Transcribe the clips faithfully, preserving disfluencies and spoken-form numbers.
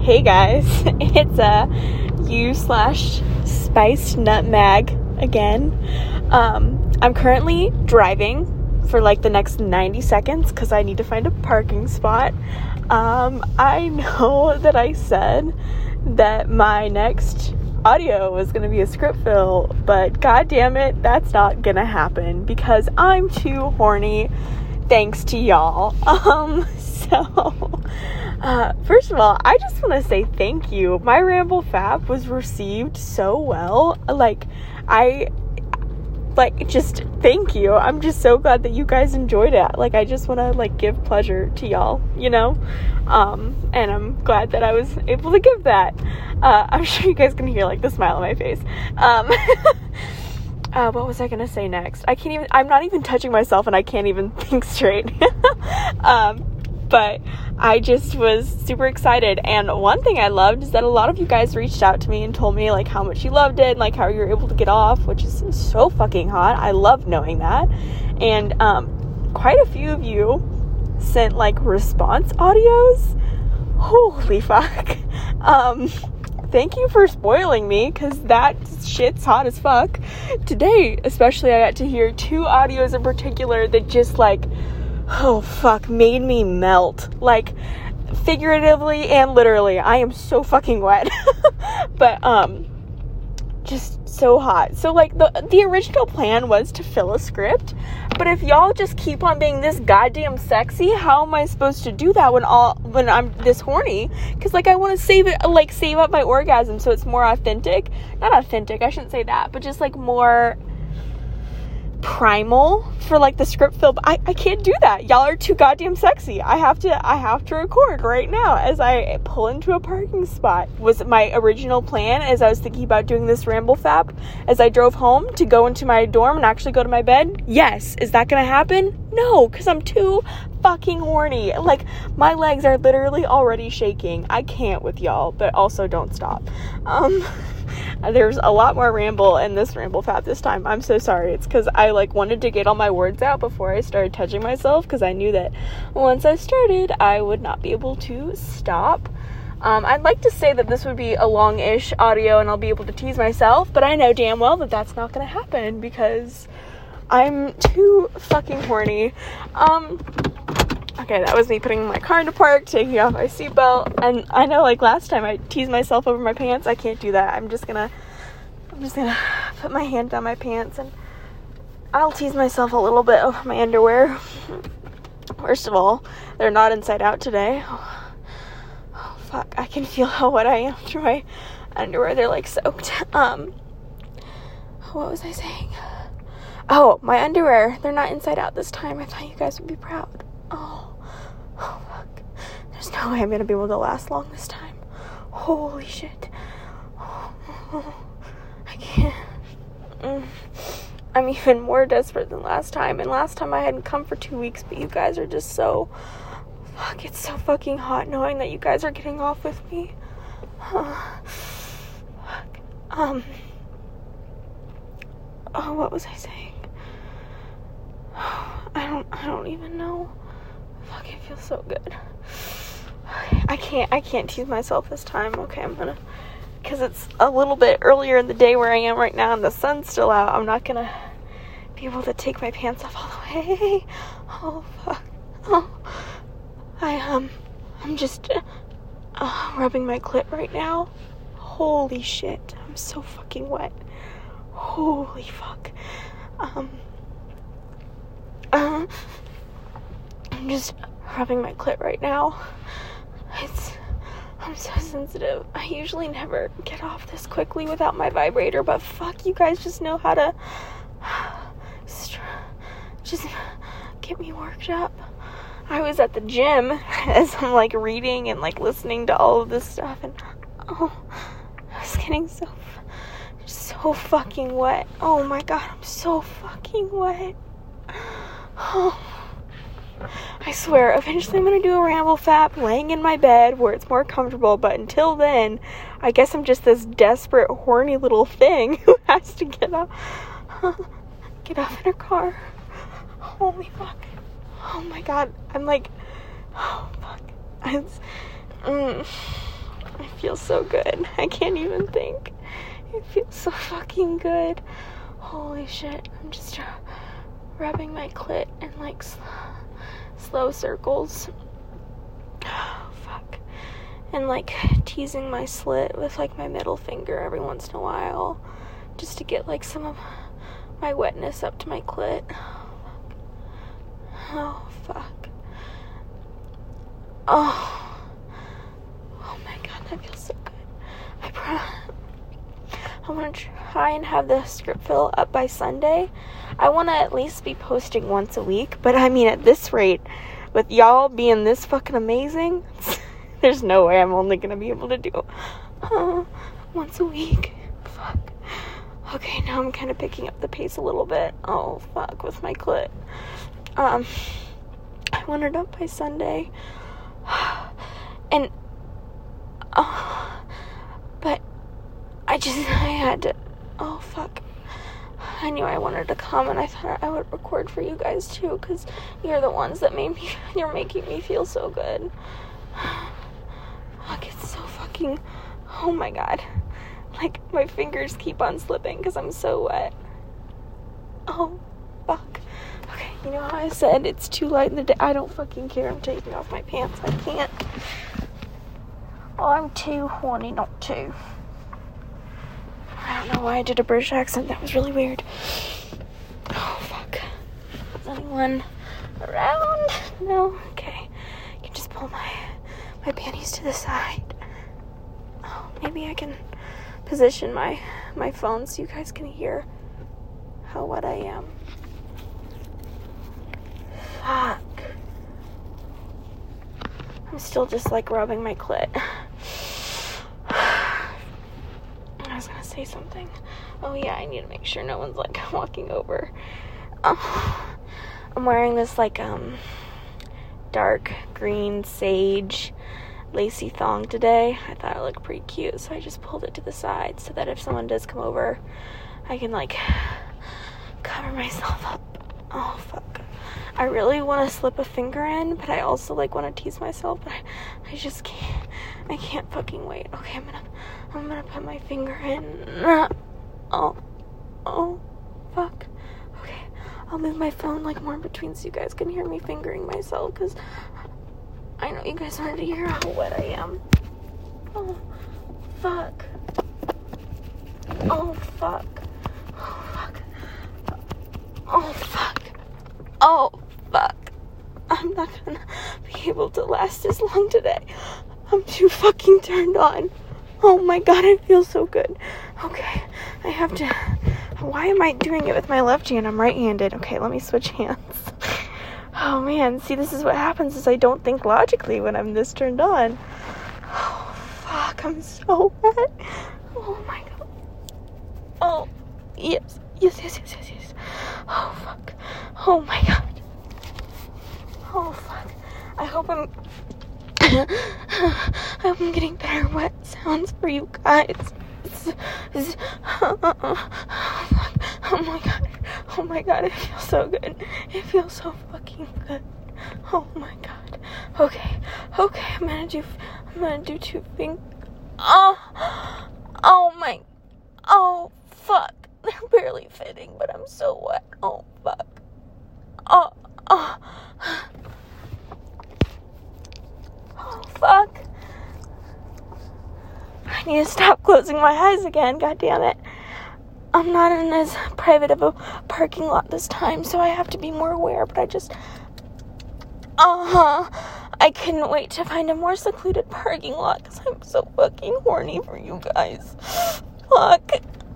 Hey guys, it's a uh, you slash spiced nutmeg again. Um, I'm currently driving for like the next ninety seconds because I need to find a parking spot. Um, I know that I said that my next audio was going to be a script fill, but god damn it, that's not going to happen because I'm too horny thanks to y'all. Um, so... Uh, first of all, I just want to say thank you. My Ramble Fap was received so well. Like, I, like, just thank you. I'm just so glad that you guys enjoyed it. Like, I just want to, like, give pleasure to y'all, you know? Um, and I'm glad that I was able to give that. Uh, I'm sure you guys can hear, like, the smile on my face. Um, uh, what was I going to say next? I can't even, I'm not even touching myself and I can't even think straight. um, But I just was super excited. And one thing I loved is that a lot of you guys reached out to me and told me like how much you loved it and like how you were able to get off, which is so fucking hot. I love knowing that. And um, quite a few of you sent like response audios. Holy fuck. Um, thank you for spoiling me because that shit's hot as fuck. Today, especially, I got to hear two audios in particular that just like, oh fuck, made me melt, like figuratively and literally. I am so fucking wet. But um just so hot. So like the the original plan was to fill a script, but if y'all just keep on being this goddamn sexy, how am I supposed to do that when all when I'm this horny? Because like I want to save it, like save up my orgasm so it's more authentic. Not authentic, I shouldn't say that, but just like more primal for like the script fill. But I, I can't do that. Y'all are too goddamn sexy. I have to I have to record right now as I pull into a parking spot. Was my original plan as I was thinking about doing this Ramble Fap as I drove home to go into my dorm and actually go to my bed? Yes. Is that gonna happen? No, because I'm too fucking horny. Like my legs are literally already shaking. I can't with y'all, but also don't stop. Um There's a lot more ramble in this Ramble Fap this time. I'm so sorry. It's because I like wanted to get all my words out before I started touching myself because I knew that once I started, I would not be able to stop. Um, I'd like to say that this would be a long-ish audio and I'll be able to tease myself, but I know damn well that that's not going to happen because I'm too fucking horny. Um... Okay, that was me putting my car into park, taking off my seatbelt, and I know, like, last time I teased myself over my pants. I can't do that. I'm just gonna, I'm just gonna put my hand down my pants, and I'll tease myself a little bit over my underwear. First of all, they're not inside out today. Oh, oh fuck, I can feel how wet I am through my underwear. They're, like, soaked. Um, what was I saying? Oh, my underwear. They're not inside out this time. I thought you guys would be proud. Oh. Oh, fuck. There's no way I'm gonna be able to last long this time. Holy shit. Oh, I can't. Mm. I'm even more desperate than last time. And last time I hadn't come for two weeks, but you guys are just so... Fuck, it's so fucking hot knowing that you guys are getting off with me. Uh, fuck. Um... Oh, what was I saying? I don't, I don't even know. Fuck, it feels so good. I can't, I can't tease myself this time. Okay, I'm gonna, because it's a little bit earlier in the day where I am right now and the sun's still out, I'm not gonna be able to take my pants off all the way. Oh, fuck. Oh, I, um, I'm just uh, rubbing my clit right now. Holy shit, I'm so fucking wet. Holy fuck. Um, uh, I'm just rubbing my clit right now. It's, I'm so sensitive. I usually never get off this quickly without my vibrator, but fuck, you guys just know how to just get me worked up. I was at the gym as I'm like reading and like listening to all of this stuff, and oh, I was getting so, so fucking wet. Oh my god, I'm so fucking wet. Oh. I swear, eventually I'm gonna do a Ramble Fap laying in my bed where it's more comfortable, but until then, I guess I'm just this desperate, horny little thing who has to get up, get off in her car. Holy fuck. Oh my god, I'm like, oh fuck. I, mm, It feels so good. I can't even think. It feels so fucking good. Holy shit. I'm just uh, rubbing my clit in like sl- slow circles. Oh, fuck. And like teasing my slit with like my middle finger every once in a while. Just to get like some of my wetness up to my clit. Oh, fuck. Oh. Oh my god, that feels so good. I promise. I want to try and have the script fill up by Sunday. I want to at least be posting once a week. But I mean, at this rate, with y'all being this fucking amazing, there's no way I'm only going to be able to do uh, once a week. Fuck. Okay, now I'm kind of picking up the pace a little bit. Oh, fuck, with my clit. Um, I want it up by Sunday. And, oh, but I just, I had to, oh, fuck. I knew I wanted to come, and I thought I would record for you guys, too, because you're the ones that made me, you're making me feel so good. Fuck, it's so fucking, oh my god. Like, my fingers keep on slipping because I'm so wet. Oh, fuck. Okay, you know how I said it's too light in the day? I don't fucking care. I'm taking off my pants. I can't. Oh, I'm too horny not to. I don't know why I did a British accent. That was really weird. Oh, fuck. Is anyone around? No? Okay. I can just pull my, my panties to the side. Oh, maybe I can position my, my phone so you guys can hear how wet I am. Fuck. I'm still just like rubbing my clit. I was gonna say something. Oh yeah, I need to make sure no one's like walking over. Oh, I'm wearing this like um dark green sage lacy thong today. I thought it looked pretty cute, so I just pulled it to the side so that if someone does come over, I can like cover myself up. Oh fuck. I really want to slip a finger in, but I also like want to tease myself, but I, I just can't. I can't fucking wait. Okay, I'm gonna I'm gonna put my finger in. Oh, oh, fuck. Okay, I'll move my phone like more in between so you guys can hear me fingering myself, because I know you guys wanted to hear how wet I am. Oh, fuck. Oh, fuck. Oh, fuck. Oh, fuck. Oh, fuck. I'm not gonna be able to last as long today. I'm too fucking turned on. Oh my god, I feel so good. Okay, I have to... Why am I doing it with my left hand? I'm right-handed. Okay, let me switch hands. Oh man, see, this is what happens is I don't think logically when I'm this turned on. Oh, fuck, I'm so wet. Oh my god. Oh, yes, yes, yes, yes, yes, yes. Oh, fuck. Oh my god. Oh, fuck. I hope I'm... I hope I'm getting better wet sounds for you guys. Oh my god. Oh my god, it feels so good. It feels so fucking good. Oh my god. Okay. Okay, I'm gonna do I'm gonna do two things. Oh Oh my Oh fuck. They're barely fitting, but I'm so wet. Oh fuck. Oh oh Oh fuck. I need to stop closing my eyes again, god damn it. I'm not in as private of a parking lot this time, so I have to be more aware, but I just... Uh-huh. I couldn't wait to find a more secluded parking lot, because I'm so fucking horny for you guys. Fuck.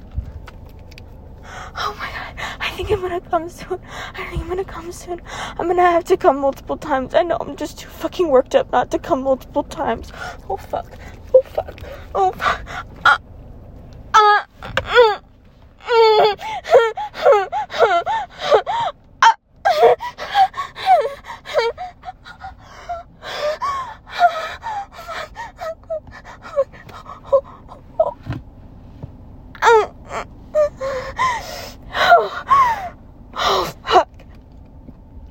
Oh my god. I think I'm gonna come soon. I think I'm gonna come soon. I'm gonna have to come multiple times. I know I'm just too fucking worked up not to come multiple times. Oh fuck. Oh fuck. Oh fuck. Uh. Uh. Mm. Mm.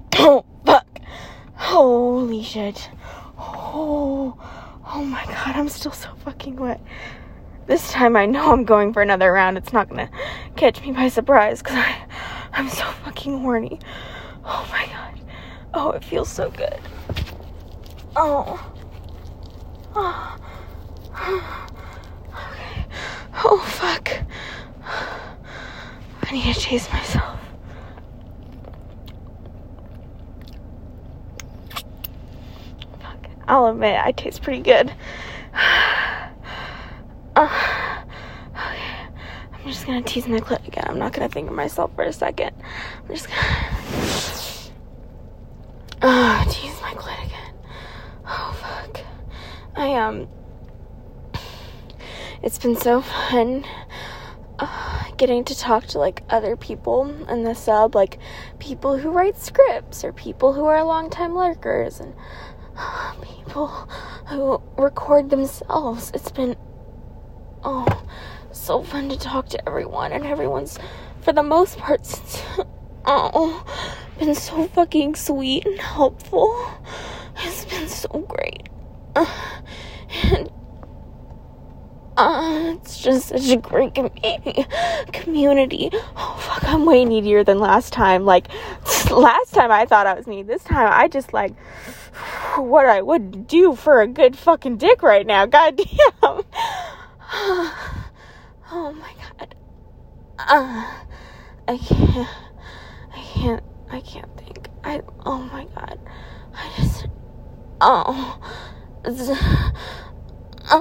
Holy shit. Oh, oh my god, I'm still so fucking wet. This time I know I'm going for another round. It's not gonna catch me by surprise because I, I'm so fucking horny. Oh my god. Oh, it feels so good. Oh. Oh. Okay. Oh, fuck. I need to chase myself. Fuck. I'll admit, I taste pretty good. Uh, okay. I'm just gonna tease my clit again. I'm not gonna finger myself for a second. I'm just gonna... Oh, tease my clit again. Oh, fuck. I, um... It's been so fun uh, getting to talk to, like, other people in the sub. Like, people who write scripts or people who are longtime lurkers and uh, people who record themselves. It's been... Oh, so fun to talk to everyone, and everyone's, for the most part, since, oh, been so fucking sweet and helpful. It's been so great. Uh, and, uh, it's just such a great com- community. Oh, fuck, I'm way needier than last time. Like, last time I thought I was needy. This time I just, like, what I would do for a good fucking dick right now. Goddamn. Oh my god. Uh, I can't. I can't. I can't think. I. Oh my god. I just. Oh. Uh,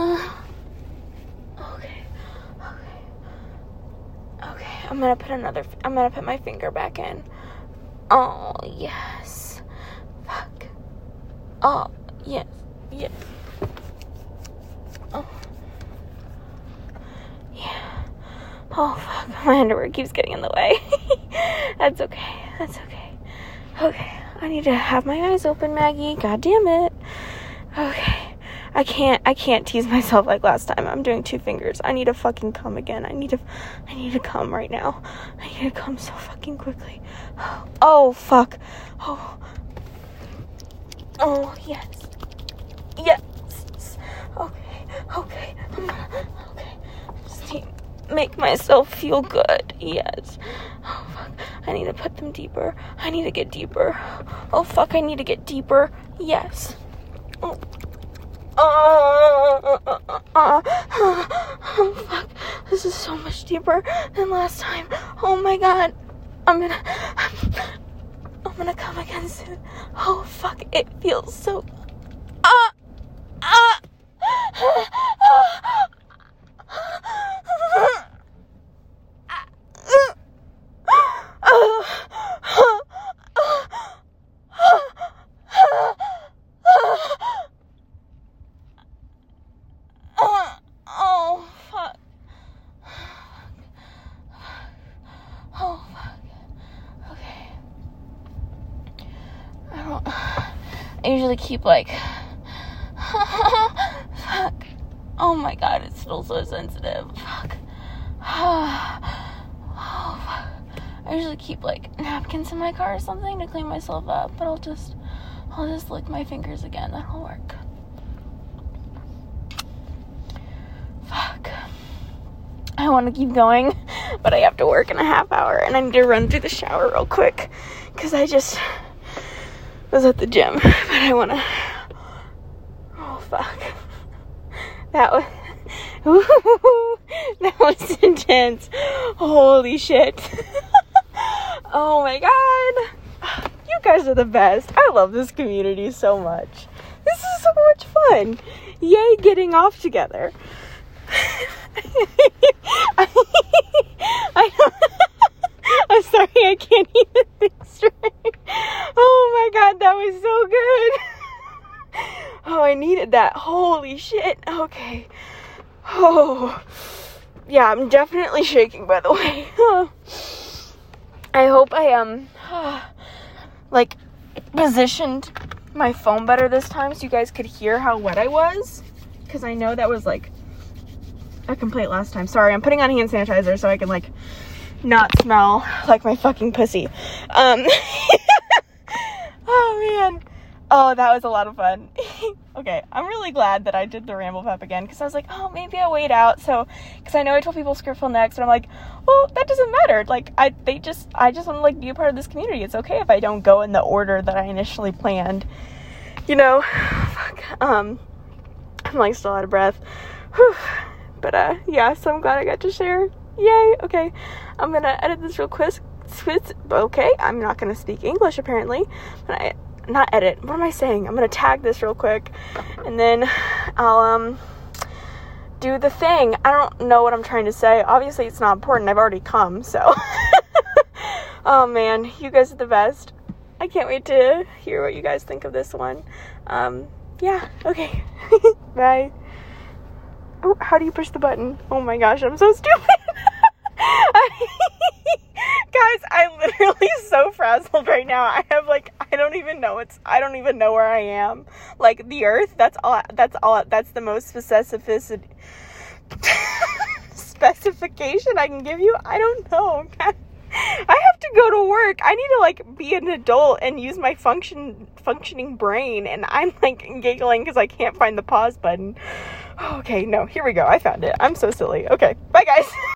okay. Okay. Okay. I'm gonna put another. I'm gonna put my finger back in. Oh yes. Fuck. Oh yes. Yes. Oh. Yeah. Oh, fuck. My underwear keeps getting in the way. That's okay. That's okay. Okay. I need to have my eyes open, Maggie. God damn it. Okay. I can't, I can't tease myself like last time. I'm doing two fingers. I need to fucking come again. I need to, I need to come right now. I need to come so fucking quickly. Oh, fuck. Oh. Oh, yes. Yes. Okay. Okay. I'm gonna, okay. Just need to make myself feel good. Yes. Oh, fuck. I need to put them deeper. I need to get deeper. Oh, fuck. I need to get deeper. Yes. Oh. Oh, uh, uh, uh, oh, fuck. This is so much deeper than last time. Oh, my God. I'm gonna... I'm, I'm gonna come again soon. Oh, fuck. It feels so... Ah! Ah! Oh, fuck. Oh, fuck. Okay. I don't... I usually keep, like... Fuck. Oh my god, it's still so sensitive. Fuck. Oh, fuck. I usually keep, like, napkins in my car or something to clean myself up, but I'll just... I'll just lick my fingers again. That'll work. Fuck. I want to keep going, but I have to work in a half hour, and I need to run through the shower real quick, because I just was at the gym, but I want to... Oh, fuck. That was... Ooh, that was intense. Holy shit. Oh, my God. You guys are the best. I love this community so much. This is so much fun. Yay, getting off together. I, I I'm sorry, I can't even think straight. Oh my god, that was so good. Oh, I needed that. Holy shit. Okay. Oh. Yeah, I'm definitely shaking, by the way. I hope I, um, like, positioned my phone better this time so you guys could hear how wet I was. Because I know that was, like, a complaint last time. Sorry, I'm putting on hand sanitizer so I can, like, not smell like my fucking pussy. Um, oh, man. Oh, that was a lot of fun. Okay, I'm really glad that I did the ramble pep again, because I was like, oh, maybe I'll wait out, so, because I know I told people Scriptful next, but I'm like, well, that doesn't matter, like, I, they just, I just want to, like, be a part of this community. It's okay if I don't go in the order that I initially planned, you know. Fuck, um, I'm, like, still out of breath. Whew. But, uh, yeah, so I'm glad I got to share. Yay. Okay, I'm gonna edit this real quick. Okay, I'm not gonna speak English, apparently, but I, not edit, what am I saying? I'm gonna tag this real quick, and then I'll, um, do the thing. I don't know what I'm trying to say. Obviously, it's not important. I've already come, so. Oh, man, you guys are the best. I can't wait to hear what you guys think of this one. Um, yeah, okay. Bye. Oh, how do you push the button? Oh my gosh, I'm so stupid. Guys, I'm literally so frazzled right now. I have, like, I don't even know it's, I don't even know where I am. Like, the earth, that's all, that's all, that's the most specificity, specification I can give you. I don't know. I have to go to work. I need to, like, be an adult and use my function, functioning brain, and I'm, like, giggling because I can't find the pause button. Okay, no, here we go. I found it. I'm so silly. Okay, bye, guys.